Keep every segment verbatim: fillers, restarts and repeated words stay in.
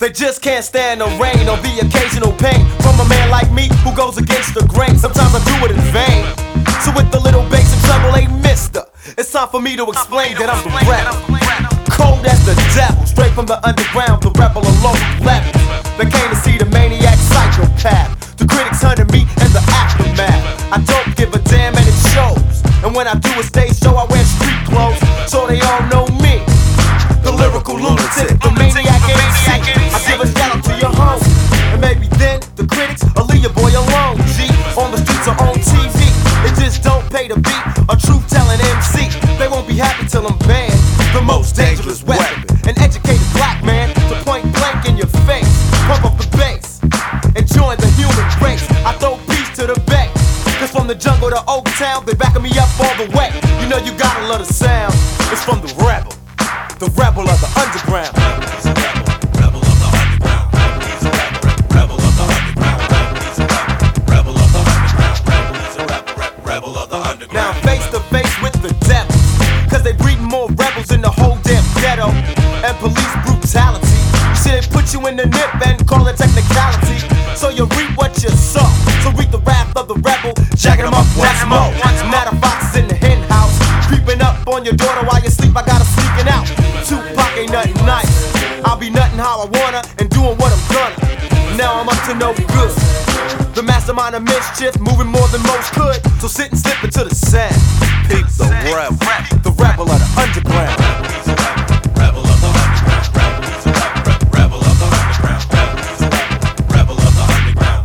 They just can't stand the rain or the occasional pain from a man like me who goes against the grain. Sometimes I do it in vain. So with the little bass and treble, hey mister, it's time for me to explain that I'm the rebel. Cold as the devil, straight from the underground, the rebel alone level. They came to see the maniac psychopath. The critics hunted me and the aftermath. I don't give a damn and it shows. And when I do a stage show, I wear street clothes, so they all know me. The lyrical lunatic, the maniac M C. I give a shout out to your home, and maybe then the critics will leave your boy alone. G, on the streets or on T V, it just don't pay to beat a truth-telling M C. They won't be happy till I'm banned. The most dangerous weapon, an educated black man to point blank in your face. Pump up the bass and join the human race. I throw peace to the bay, cause from the jungle to Oak Town, they backing me up all the way. You know you gotta love the sound. It's from the rebel, the rebel of the underground. Rebel of the underground. Rebel of the underground. Rebel of the underground. Rebel of the underground. Now face to face with the devil, cause they breeding more rebels in the whole damn ghetto. And police brutality, you see they put you in the nip and call it technicality. So you reap what you sow, so reap the wrath of the rebel, jacking them up once more. Matter foxes in the hen house, creeping up on your daughter while you sleep. I got her sneaking out. Tupac ain't nothing nice. I'll be nothing how I wanna and doing what I'm gonna. Now I'm up to no good. The mastermind of mischief, moving more than most could. So sit and slip into the sand. Peep the rebel, the rebel of the underground. Rebel of the underground. Rebel of the underground. Rebel of the underground.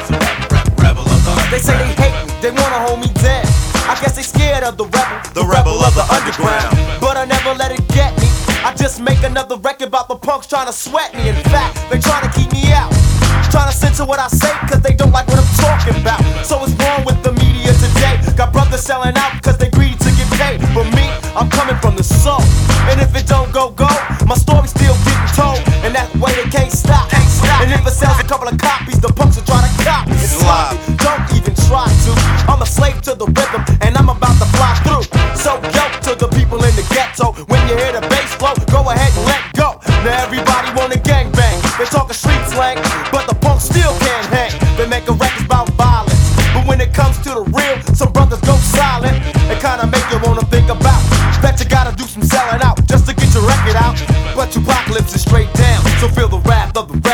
Rebel of the underground. They say they hate me, they wanna hold me dead. I guess they scared of the rebel, the rebel of the underground. But I never let it get me. I just make another record about the punks trying to sweat me. In fact, they trying to keep me out, trying to censor what I say cause they don't like what I'm talking about. So what's wrong with the media today? Got brothers selling out cause they greedy to get paid. But me, I'm coming from the soul. And if it don't go, go, my story's still getting told. And that way they can't stop. And if it sells a couple of copies, the punks will try to copy. It's sloppy, don't even try to. I'm a slave to the rhythm and I'm about to fly through. So yo, to the people in the ghetto, when you hear the bass flow, go ahead and let go. Now everybody wanna gangbang. They talking street slang, but the punks still can't hang. They make a record about violence, but when it comes to the real, some brothers go silent. It kinda make you wanna think about that you gotta do some selling out just to get your record out. But your apocalypse is straight down, so feel the wrath of the